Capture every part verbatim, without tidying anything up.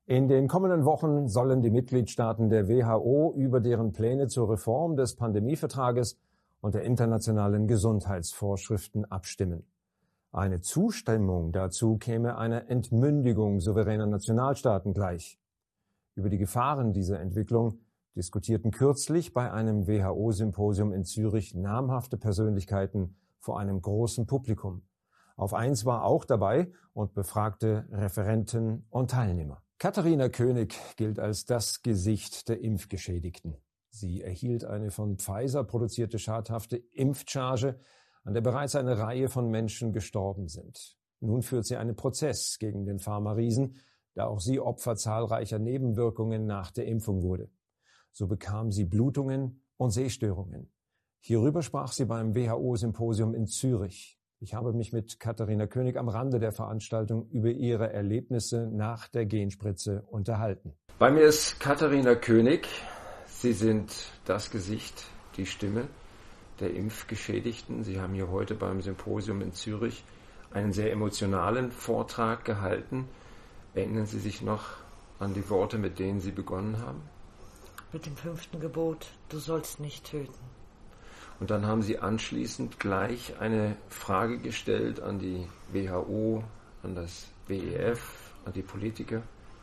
In den kommenden Wochen sollen die Mitgliedstaaten der W H O über deren Pläne zur Reform des Pandemievertrages und der internationalen Gesundheitsvorschriften abstimmen. Eine Zustimmung dazu käme einer Entmündigung souveräner Nationalstaaten gleich. Über die Gefahren dieser Entwicklung diskutierten kürzlich bei einem W H O-Symposium in Zürich namhafte Persönlichkeiten vor einem großen Publikum. Auf eins war auch dabei und befragte Referenten und Teilnehmer. Katharina König gilt als das Gesicht der Impfgeschädigten. Sie erhielt eine von Pfizer produzierte schadhafte Impfcharge, an der bereits eine Reihe von Menschen gestorben sind. Nun führt sie einen Prozess gegen den Pharma-Riesen, da auch sie Opfer zahlreicher Nebenwirkungen nach der Impfung wurde. So bekam sie Blutungen und Sehstörungen. Hierüber sprach sie beim W H O-Symposium in Zürich. Ich habe mich mit Katharina König am Rande der Veranstaltung über ihre Erlebnisse nach der Genspritze unterhalten. Bei mir ist Katharina König. Sie sind das Gesicht, die Stimme der Impfgeschädigten. Sie haben hier heute beim Symposium in Zürich einen sehr emotionalen Vortrag gehalten. Erinnern Sie sich noch an die Worte, mit denen Sie begonnen haben? Mit dem fünften Gebot, du sollst nicht töten. Und dann haben Sie anschließend gleich eine Frage gestellt an die W H O, an das W E F, an die Politiker.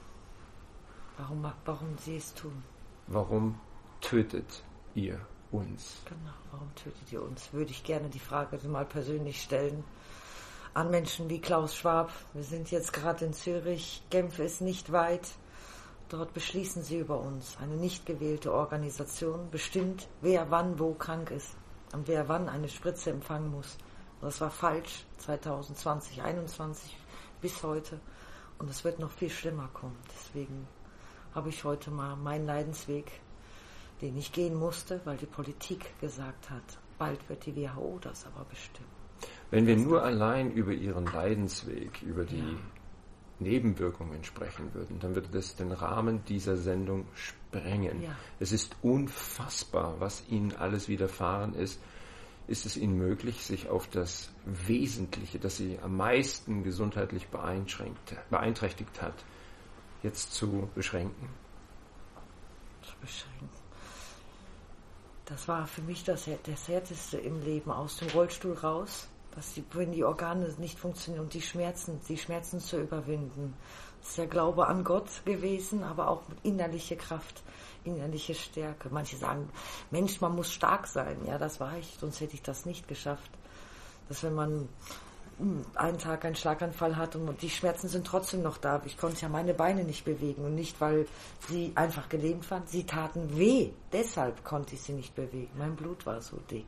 Warum, warum Sie es tun? Warum tötet ihr uns? Genau, warum tötet ihr uns? Würde ich gerne die Frage mal persönlich stellen an Menschen wie Klaus Schwab. Wir sind jetzt gerade in Zürich, Genf ist nicht weit. Dort beschließen sie über uns. Eine nicht gewählte Organisation bestimmt, wer wann wo krank ist und wer wann eine Spritze empfangen muss. Das war falsch zwanzig zwanzig, einundzwanzig bis heute und es wird noch viel schlimmer kommen. Deswegen habe ich heute mal meinen Leidensweg, den ich gehen musste, weil die Politik gesagt hat, bald wird die W H O das aber bestimmen. Wenn wir nur allein über Ihren Leidensweg, über die ja. Nebenwirkungen sprechen würden, dann würde das den Rahmen dieser Sendung sprengen. Ja. Es ist unfassbar, was Ihnen alles widerfahren ist. Ist es Ihnen möglich, sich auf das Wesentliche, das Sie am meisten gesundheitlich beeinträchtigt, beeinträchtigt hat, jetzt zu beschränken? Zu beschränken. Das war für mich das, das Härteste im Leben, aus dem Rollstuhl raus. Dass die, wenn die Organe nicht funktionieren und die Schmerzen, die Schmerzen zu überwinden. Das ist der Glaube an Gott gewesen, aber auch innerliche Kraft, innerliche Stärke. Manche sagen, Mensch, man muss stark sein. Ja, das war ich, sonst hätte ich das nicht geschafft. Dass wenn man einen Tag einen Schlaganfall hat und die Schmerzen sind trotzdem noch da. Ich konnte ja meine Beine nicht bewegen und nicht, weil sie einfach gelähmt waren. Sie taten weh. Deshalb konnte ich sie nicht bewegen. Mein Blut war so dick.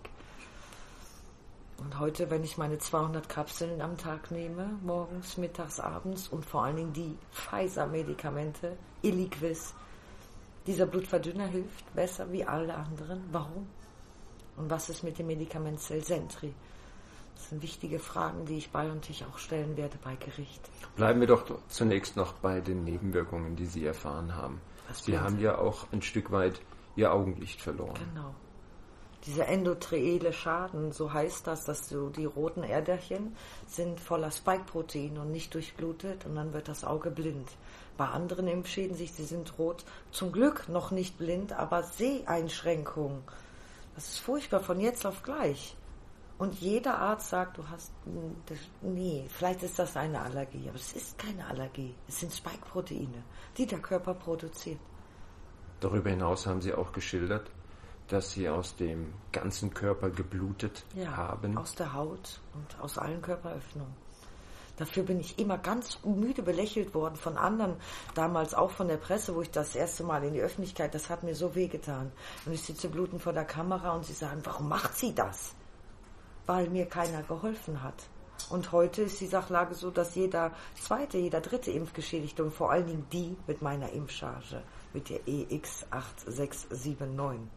Und heute, wenn ich meine zweihundert Kapseln am Tag nehme, morgens, mittags, abends und vor allen Dingen die Pfizer-Medikamente, Eliquis, dieser Blutverdünner hilft besser wie alle anderen. Warum? Und was ist mit dem Medikament Celsentri? Das sind wichtige Fragen, die ich bei und ich auch stellen werde bei Gericht. Bleiben wir doch zunächst noch bei den Nebenwirkungen, die Sie erfahren haben. Was Sie haben ja auch ein Stück weit Ihr Augenlicht verloren. Genau. Dieser endotheliale Schaden, so heißt das, dass so die roten Äderchen sind voller Spike-Protein und nicht durchblutet und dann wird das Auge blind. Bei anderen Impfschäden, sie sind rot, zum Glück noch nicht blind, aber Seheinschränkungen. Das ist furchtbar, von jetzt auf gleich. Und jeder Arzt sagt, du hast, nee, vielleicht ist das eine Allergie, aber es ist keine Allergie. Es sind Spike-Proteine, die der Körper produziert. Darüber hinaus haben Sie auch geschildert, dass Sie aus dem ganzen Körper geblutet ja, haben. Aus der Haut und aus allen Körperöffnungen. Dafür bin ich immer ganz müde belächelt worden von anderen, damals auch von der Presse, wo ich das erste Mal in die Öffentlichkeit, das hat mir so wehgetan. Und ich sitze blutend vor der Kamera und sie sagen, warum macht sie das? Weil mir keiner geholfen hat. Und heute ist die Sachlage so, dass jeder zweite, jeder dritte Impfgeschädigte und vor allen Dingen die mit meiner Impfcharge, mit der E X acht sechs sieben neun,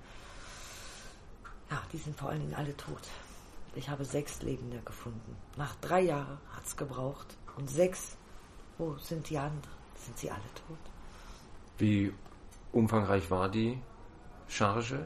ja, die sind vor allen Dingen alle tot. Ich habe sechs Lebende gefunden. Nach drei Jahren hat es gebraucht. Und sechs, wo sind die anderen? Sind sie alle tot? Wie umfangreich war die Charge?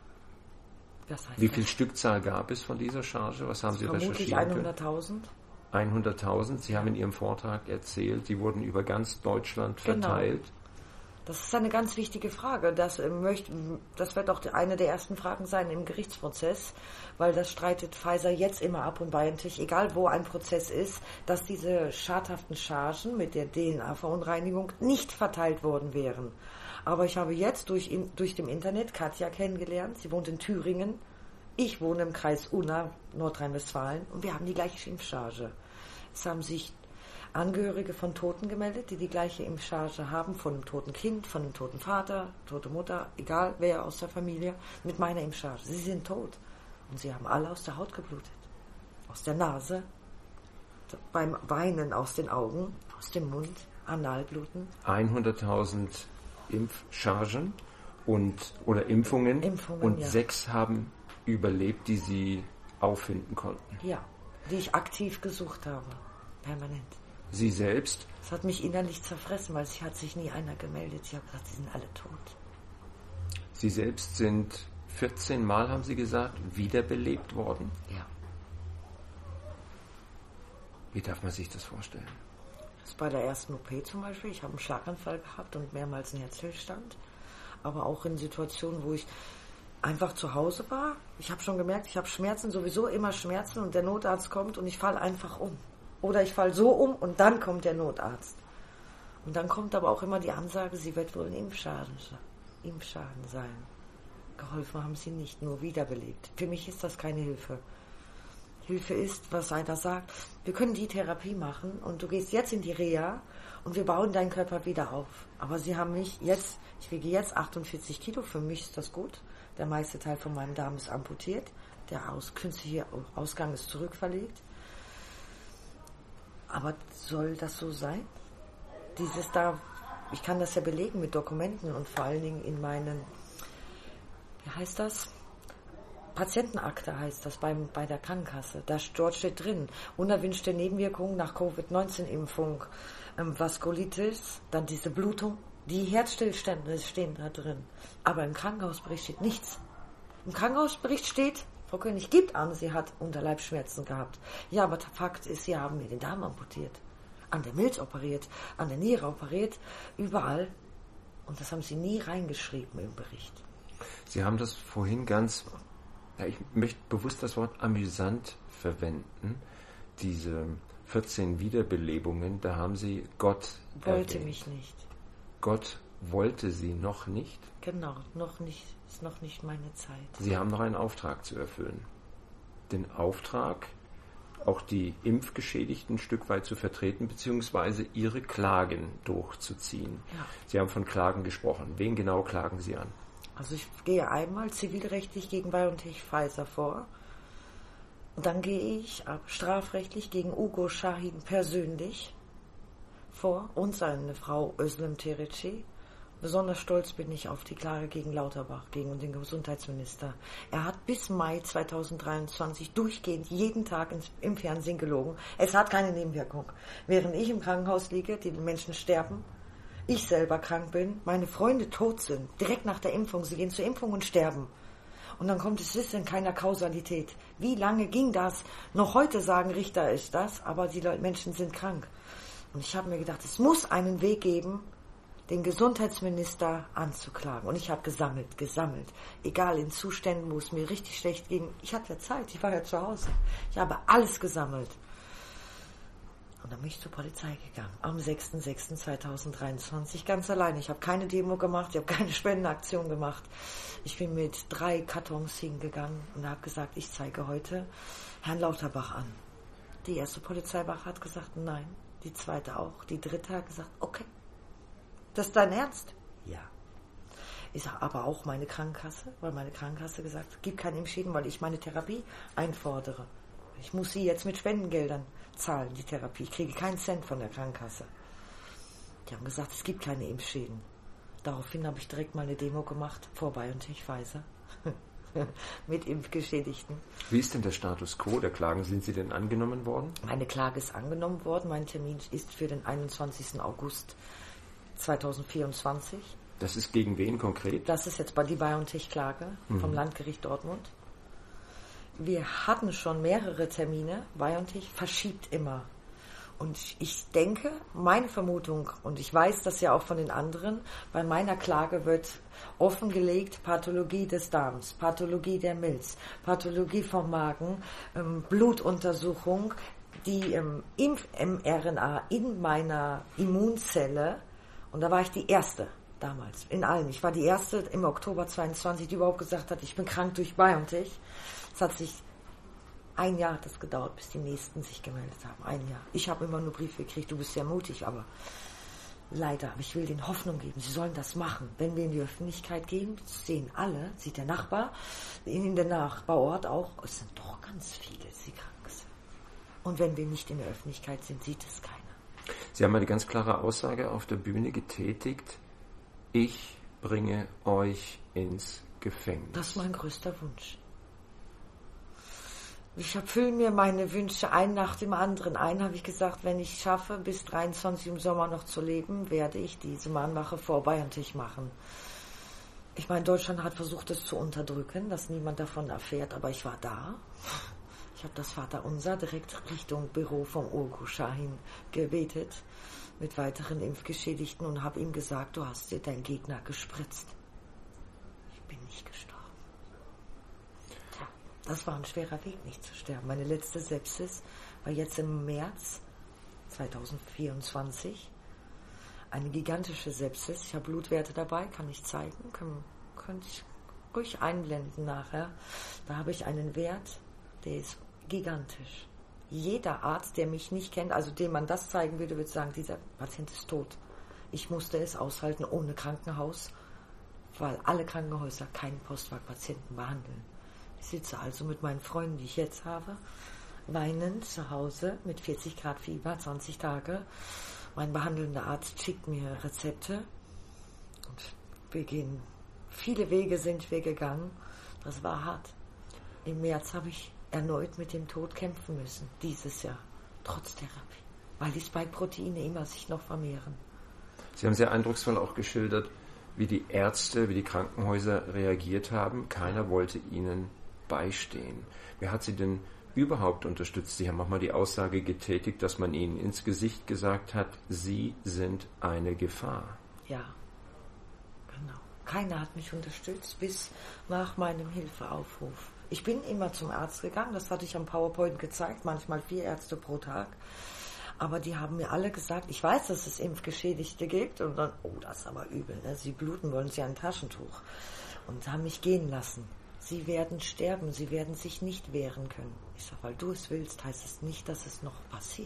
Das heißt, wie viel Stückzahl gab es von dieser Charge? Was haben Sie recherchiert? Vermutlich hunderttausend. hunderttausend. Sie haben in Ihrem Vortrag erzählt, die wurden über ganz Deutschland verteilt. Genau. Das ist eine ganz wichtige Frage. Das, äh, möchte, das wird auch eine der ersten Fragen sein im Gerichtsprozess, weil das streitet Pfizer jetzt immer ab und BioNTech, egal wo ein Prozess ist, dass diese schadhaften Chargen mit der D N A-Verunreinigung nicht verteilt worden wären. Aber ich habe jetzt durch, durch dem Internet Katja kennengelernt. Sie wohnt in Thüringen. Ich wohne im Kreis Unna, Nordrhein-Westfalen, und wir haben die gleiche Impfcharge. Es haben sich Angehörige von Toten gemeldet, die die gleiche Impfcharge haben, von einem toten Kind, von einem toten Vater, tote Mutter, egal wer aus der Familie, mit meiner Impfcharge. Sie sind tot. Und sie haben alle aus der Haut geblutet. Aus der Nase, beim Weinen aus den Augen, aus dem Mund, Analbluten. hunderttausend Impfchargen und, oder Impfungen, Impfungen und ja. sechs haben überlebt, die Sie auffinden konnten. Ja, die ich aktiv gesucht habe, permanent. Sie selbst? Das hat mich innerlich zerfressen, weil es hat sich nie einer gemeldet. Ich habe gesagt, sie sind alle tot. Sie selbst sind vierzehn Mal, haben Sie gesagt, wiederbelebt worden? Ja. Wie darf man sich das vorstellen? Das ist bei der ersten O P zum Beispiel. Ich habe einen Schlaganfall gehabt und mehrmals einen Herzstillstand. Aber auch in Situationen, wo ich einfach zu Hause war. Ich habe schon gemerkt, ich habe Schmerzen, sowieso immer Schmerzen, und der Notarzt kommt und ich falle einfach um. Oder ich falle so um und dann kommt der Notarzt. Und dann kommt aber auch immer die Ansage, sie wird wohl ein Impfschaden, Impfschaden sein. Geholfen haben sie nicht, nur wiederbelebt. Für mich ist das keine Hilfe. Hilfe ist, was einer sagt, wir können die Therapie machen und du gehst jetzt in die Reha und wir bauen deinen Körper wieder auf. Aber sie haben mich jetzt, ich wiege jetzt achtundvierzig Kilo, für mich ist das gut. Der meiste Teil von meinem Darm ist amputiert, der aus, künstliche Ausgang ist zurückverlegt. Aber soll das so sein? Dieses da, ich kann das ja belegen mit Dokumenten und vor allen Dingen in meinen, wie heißt das? Patientenakte heißt das beim, bei der Krankenkasse. Da, dort steht drin, unerwünschte Nebenwirkungen nach Covid neunzehn Impfung, ähm, Vaskulitis, dann diese Blutung, die Herzstillstände stehen da drin. Aber im Krankenhausbericht steht nichts. Im Krankenhausbericht steht, Frau König gibt an, sie hat Unterleibsschmerzen gehabt. Ja, aber Fakt ist, sie haben mir den Darm amputiert, an der Milz operiert, an der Niere operiert, überall. Und das haben sie nie reingeschrieben im Bericht. Sie haben das vorhin ganz, ja, ich möchte bewusst das Wort amüsant verwenden, diese vierzehn Wiederbelebungen, da haben Sie Gott Wollte erwähnt. mich nicht. Gott wollte Sie noch nicht? Genau, noch nicht, ist noch nicht meine Zeit. Sie haben noch einen Auftrag zu erfüllen. Den Auftrag, auch die Impfgeschädigten ein Stück weit zu vertreten, beziehungsweise ihre Klagen durchzuziehen. Ja. Sie haben von Klagen gesprochen. Wen genau klagen Sie an? Also ich gehe einmal zivilrechtlich gegen BioNTech Pfizer vor. Und dann gehe ich strafrechtlich gegen Ugo Şahin persönlich vor und seine Frau Özlem Terici. Besonders stolz bin ich auf die Klage gegen Lauterbach, gegen den Gesundheitsminister. Er hat bis Mai zweitausenddreiundzwanzig durchgehend jeden Tag ins, im Fernsehen gelogen. Es hat keine Nebenwirkung. Während ich im Krankenhaus liege, die Menschen sterben, ich selber krank bin, meine Freunde tot sind, direkt nach der Impfung, sie gehen zur Impfung und sterben. Und dann kommt es, ist in keiner Kausalität. Wie lange ging das? Noch heute sagen Richter ist das, aber die Leute, Menschen sind krank. Und ich habe mir gedacht, es muss einen Weg geben, den Gesundheitsminister anzuklagen. Und ich habe gesammelt, gesammelt. Egal, in Zuständen, wo es mir richtig schlecht ging. Ich hatte ja Zeit, ich war ja zu Hause. Ich habe alles gesammelt. Und dann bin ich zur Polizei gegangen. Am sechster sechster zweitausenddreiundzwanzig ganz alleine. Ich habe keine Demo gemacht, ich habe keine Spendenaktion gemacht. Ich bin mit drei Kartons hingegangen und habe gesagt, ich zeige heute Herrn Lauterbach an. Die erste Polizeiwache hat gesagt, nein. Die zweite auch. Die dritte hat gesagt, okay. Das ist dein Ernst? Ja. Ich sage aber auch meine Krankenkasse, weil meine Krankenkasse gesagt hat, gibt keine Impfschäden, weil ich meine Therapie einfordere. Ich muss sie jetzt mit Spendengeldern zahlen, die Therapie. Ich kriege keinen Cent von der Krankenkasse. Die haben gesagt, es gibt keine Impfschäden. Daraufhin habe ich direkt mal eine Demo gemacht, vor BioNTech Pfizer, mit Impfgeschädigten. Wie ist denn der Status quo der Klagen? Sind sie denn angenommen worden? Meine Klage ist angenommen worden. Mein Termin ist für den einundzwanzigsten August zweitausendvierundzwanzig. Das ist gegen wen konkret? Das ist jetzt bei die BioNTech-Klage mhm. vom Landgericht Dortmund. wir hatten schon mehrere Termine, BioNTech verschiebt immer. Und ich denke, meine Vermutung, und ich weiß das ja auch von den anderen, bei meiner Klage wird offengelegt Pathologie des Darms, Pathologie der Milz, Pathologie vom Magen, ähm, Blutuntersuchung, die ähm, Impf-mRNA in meiner Immunzelle, und da war ich die Erste damals, in allen. Ich war die Erste im Oktober zweiundzwanzig, die überhaupt gesagt hat, ich bin krank durch BioNTech. Es hat sich Ein Jahr hat es gedauert, bis die Nächsten sich gemeldet haben. Ein Jahr. Ich habe immer nur Briefe gekriegt, du bist sehr mutig, aber leider, aber ich will denen Hoffnung geben, sie sollen das machen. Wenn wir in die Öffentlichkeit gehen, sehen alle, sieht der Nachbar, in der Nachbarort auch, es sind doch ganz viele, die krank sind. Und wenn wir nicht in der Öffentlichkeit sind, sieht es keiner. Sie haben eine ganz klare Aussage auf der Bühne getätigt, ich bringe euch ins Gefängnis. Das ist mein größter Wunsch. Ich erfülle mir meine Wünsche ein nach dem anderen. Einen habe ich gesagt, wenn ich schaffe, bis dreiundzwanzig im Sommer noch zu leben, werde ich diese Mahnwache vor BioNTech machen. Ich meine, Deutschland hat versucht, es zu unterdrücken, dass niemand davon erfährt, aber ich war da. Ich habe das Vaterunser direkt Richtung Büro vom Urgu Shahin gebetet mit weiteren Impfgeschädigten und habe ihm gesagt, du hast dir deinen Gegner gespritzt. Ich bin nicht gestorben. Tja, das war ein schwerer Weg, nicht zu sterben. Meine letzte Sepsis war jetzt im März zweitausendvierundzwanzig. Eine gigantische Sepsis. Ich habe Blutwerte dabei, kann ich zeigen. Können, könnte ich ruhig einblenden nachher. Da habe ich einen Wert, der ist gigantisch. Jeder Arzt, der mich nicht kennt, also dem man das zeigen würde, würde sagen, dieser Patient ist tot. Ich musste es aushalten ohne Krankenhaus, weil alle Krankenhäuser keinen Postwag-Patienten behandeln. Ich sitze also mit meinen Freunden, die ich jetzt habe, weinend zu Hause mit vierzig Grad Fieber, zwanzig Tage. Mein behandelnder Arzt schickt mir Rezepte und wir gehen, viele Wege sind wir gegangen. Das war hart. Im März habe ich erneut mit dem Tod kämpfen müssen, dieses Jahr, trotz Therapie, weil die Spike-Proteine immer sich noch vermehren. Sie haben sehr eindrucksvoll auch geschildert, wie die Ärzte, wie die Krankenhäuser reagiert haben. Keiner wollte ihnen beistehen. Wer hat Sie denn überhaupt unterstützt? Sie haben auch mal die Aussage getätigt, dass man Ihnen ins Gesicht gesagt hat, Sie sind eine Gefahr. Ja, genau. Keiner hat mich unterstützt bis nach meinem Hilfeaufruf. Ich bin immer zum Arzt gegangen, das hatte ich am PowerPoint gezeigt, manchmal vier Ärzte pro Tag. Aber die haben mir alle gesagt, ich weiß, dass es Impfgeschädigte gibt. Und dann, oh, das ist aber übel, ne? Sie bluten, wollen Sie ein Taschentuch. Und haben mich gehen lassen. Sie werden sterben, Sie werden sich nicht wehren können. Ich sage, weil du es willst, heißt es nicht, dass es noch passiert.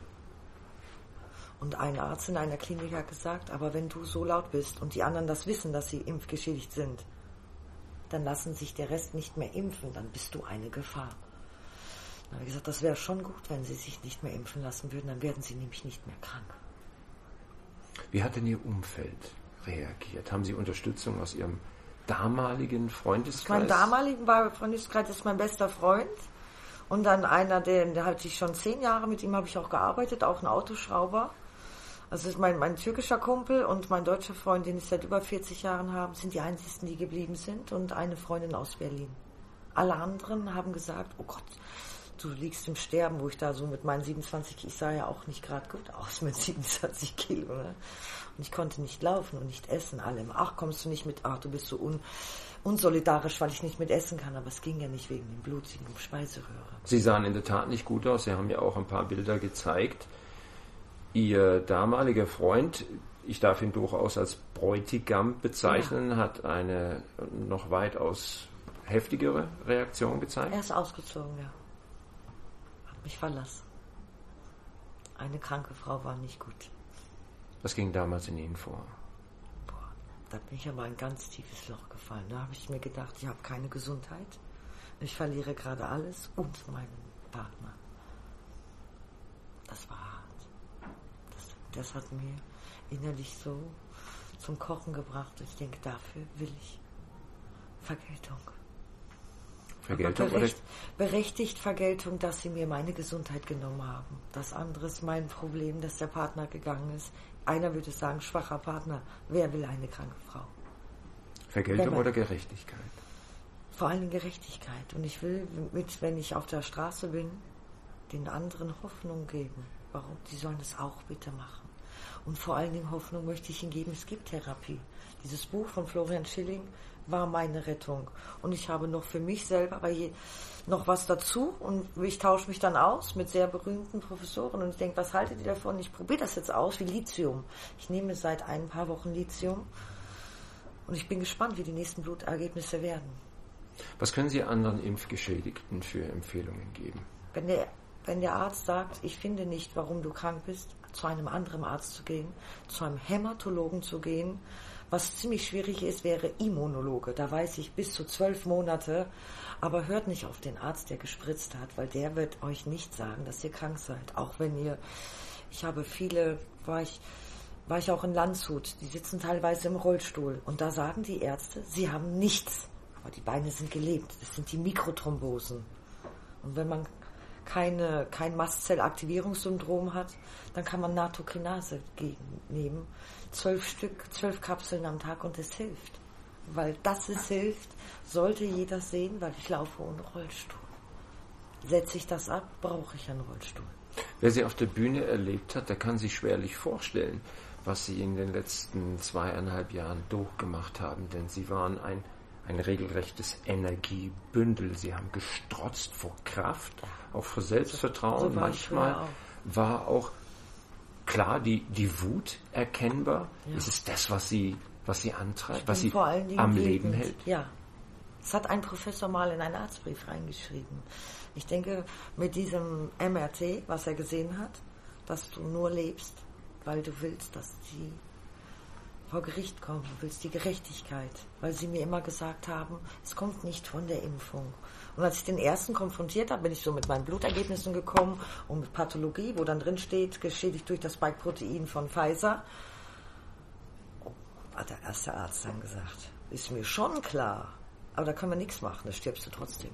Und ein Arzt in einer Klinik hat gesagt, aber wenn du so laut bist und die anderen das wissen, dass sie impfgeschädigt sind, dann lassen sich der Rest nicht mehr impfen, dann bist du eine Gefahr. Dann habe ich gesagt, das wäre schon gut, wenn sie sich nicht mehr impfen lassen würden, dann werden sie nämlich nicht mehr krank. Wie hat denn Ihr Umfeld reagiert? Haben Sie Unterstützung aus Ihrem damaligen Freundeskreis? Mein damaliger Freundeskreis ist mein bester Freund und dann einer, der, der hatte ich schon zehn Jahre, mit ihm habe ich auch gearbeitet, auch ein Autoschrauber. Also ist mein, mein türkischer Kumpel und mein deutscher Freund, den ich seit über vierzig Jahren habe, sind die einzigen, die geblieben sind und eine Freundin aus Berlin. Alle anderen haben gesagt, oh Gott, du liegst im Sterben, wo ich da so mit meinen siebenundzwanzig, ich sah ja auch nicht gerade gut aus mit siebenundzwanzig Kilo. Ne? Und ich konnte nicht laufen und nicht essen. Alle im, ach, kommst du nicht mit, ach, du bist so un, unsolidarisch, weil ich nicht mit essen kann. Aber es ging ja nicht wegen dem blutigen Speiseröhre. Sie sahen in der Tat nicht gut aus. Sie haben ja auch ein paar Bilder gezeigt. Ihr damaliger Freund, ich darf ihn durchaus als Bräutigam bezeichnen, ja, hat eine noch weitaus heftigere Reaktion gezeigt. Er ist ausgezogen, ja. Hat mich verlassen. Eine kranke Frau war nicht gut. Was ging damals in Ihnen vor? Boah, da bin ich aber ein ganz tiefes Loch gefallen. Da habe ich mir gedacht, ich habe keine Gesundheit. Ich verliere gerade alles und meinen Partner. Das war hart. Das hat mir innerlich so zum Kochen gebracht. Ich denke, dafür will ich Vergeltung. Vergeltung? Berecht, berechtigt Vergeltung, dass sie mir meine Gesundheit genommen haben. Das andere ist mein Problem, dass der Partner gegangen ist. Einer würde sagen, schwacher Partner. Wer will eine kranke Frau? Vergeltung oder Gerechtigkeit? vor allem Gerechtigkeit. Und ich will, mit, wenn ich auf der Straße bin, den anderen Hoffnung geben. Warum? Die sollen es auch bitte machen. Und vor allen Dingen Hoffnung möchte ich ihnen geben, es gibt Therapie. Dieses Buch von Florian Schilling war meine Rettung. Und ich habe noch für mich selber noch was dazu und ich tausche mich dann aus mit sehr berühmten Professoren und ich denke, was haltet ihr davon? Ich probiere das jetzt aus wie Lithium. Ich nehme seit ein paar Wochen Lithium und ich bin gespannt, wie die nächsten Blutergebnisse werden. Was können Sie anderen Impfgeschädigten für Empfehlungen geben? Wenn der, wenn der Arzt sagt, ich finde nicht, warum du krank bist, zu einem anderen Arzt zu gehen, zu einem Hämatologen zu gehen. Was ziemlich schwierig ist, wäre Immunologe. Da weiß ich bis zu zwölf Monate. Aber hört nicht auf den Arzt, der gespritzt hat, weil der wird euch nicht sagen, dass ihr krank seid. Auch wenn ihr, ich habe viele, war ich, war ich auch in Landshut, die sitzen teilweise im Rollstuhl. Und da sagen die Ärzte, sie haben nichts. Aber die Beine sind gelebt. Das sind die Mikrothrombosen. Und wenn man keine, kein Mastzellaktivierungssyndrom hat, dann kann man Nattokinase nehmen. Zwölf Stück, zwölf Kapseln am Tag und es hilft. Weil das es hilft, sollte jeder sehen, weil ich laufe ohne Rollstuhl. Setze ich das ab, brauche ich einen Rollstuhl. Wer Sie auf der Bühne erlebt hat, der kann sich schwerlich vorstellen, was Sie in den letzten zweieinhalb Jahren durchgemacht haben. Denn Sie waren ein, ein regelrechtes Energiebündel. Sie haben gestrotzt vor Kraft, auch vor Selbstvertrauen. So Manchmal auch. war auch klar die, die Wut erkennbar. Ja. Ist es das, was Sie, was Sie antreibt, was Sie vor allen Dingen am wütend. Leben hält? Ja. Das hat ein Professor mal in einen Arztbrief reingeschrieben. Ich denke, mit diesem M R T, was er gesehen hat, dass du nur lebst, weil du willst, dass die vor Gericht kommen, du willst die Gerechtigkeit, weil sie mir immer gesagt haben, es kommt nicht von der Impfung. Und als ich den ersten konfrontiert habe, bin ich so mit meinen Blutergebnissen gekommen und mit Pathologie, wo dann drin steht, geschädigt durch das Spike-Protein von Pfizer. Oh, hat der erste Arzt dann gesagt, ist mir schon klar, aber da können wir nichts machen, da stirbst du trotzdem.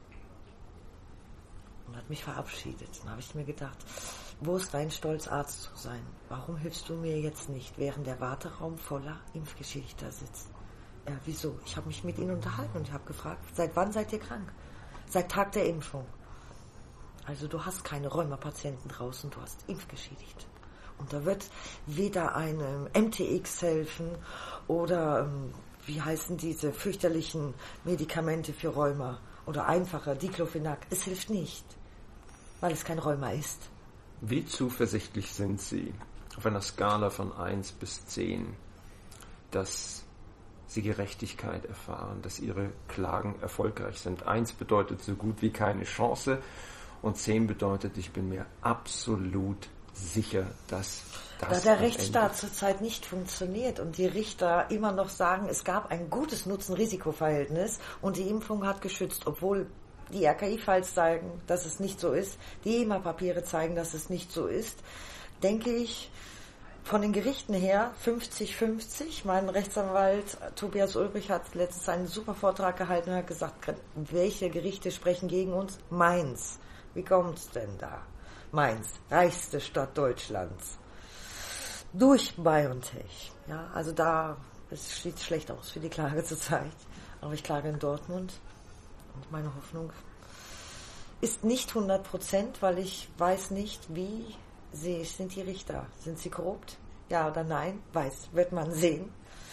Und hat mich verabschiedet. Dann habe ich mir gedacht, wo ist dein Stolz, Arzt zu sein? Warum hilfst du mir jetzt nicht, während der Warteraum voller Impfgeschädigter sitzt? Ja, wieso? Ich habe mich mit ihnen unterhalten und ich habe gefragt, seit wann seid ihr krank? Seit Tag der Impfung. Also du hast keine Rheumapatienten draußen, du hast Impfgeschädigte. Und da wird weder einem M T X helfen oder, ähm, wie heißen diese fürchterlichen Medikamente für Rheuma oder einfacher, Diclofenac. Es hilft nicht, weil es kein Rheuma ist. Wie zuversichtlich sind Sie auf einer Skala von eins bis zehn, dass Sie Gerechtigkeit erfahren, dass Ihre Klagen erfolgreich sind? eins bedeutet so gut wie keine Chance und zehn bedeutet, ich bin mir absolut sicher, dass das... Da der Rechtsstaat zurzeit nicht funktioniert und die Richter immer noch sagen, es gab ein gutes Nutzen-Risiko-Verhältnis und die Impfung hat geschützt, obwohl die R K I-Files zeigen, dass es nicht so ist, die E M A-Papiere zeigen, dass es nicht so ist, denke ich, von den Gerichten her fünfzig fünfzig. Mein Rechtsanwalt Tobias Ulbrich hat letztens einen super Vortrag gehalten und hat gesagt, welche Gerichte sprechen gegen uns? Mainz. Wie kommt's denn da? Mainz, reichste Stadt Deutschlands. Durch BioNTech. Ja, also da, es sieht schlecht aus für die Klage zurzeit. Aber ich klage in Dortmund. Und meine Hoffnung ist nicht hundert Prozent, weil ich weiß nicht, wie sie sind die Richter. Sind sie korrupt? Ja oder nein? Weiß, wird man sehen.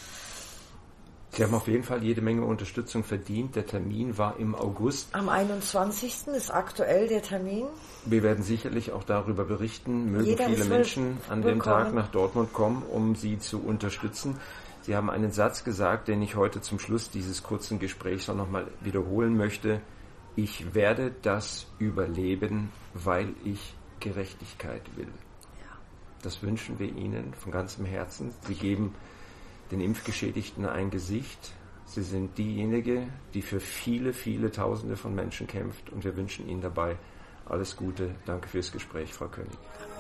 Sie haben auf jeden Fall jede Menge Unterstützung verdient. Der Termin war im August. Am einundzwanzigsten ist aktuell der Termin. Wir werden sicherlich auch darüber berichten. Mögen Jeder viele Menschen an dem bekommen. Tag nach Dortmund kommen, um Sie zu unterstützen. Sie haben einen Satz gesagt, den ich heute zum Schluss dieses kurzen Gesprächs noch mal wiederholen möchte. Ich werde das überleben, weil ich Gerechtigkeit will. Ja. Das wünschen wir Ihnen von ganzem Herzen. Sie geben den Impfgeschädigten ein Gesicht. Sie sind diejenige, die für viele, viele Tausende von Menschen kämpft und wir wünschen Ihnen dabei alles Gute. Danke fürs Gespräch, Frau König.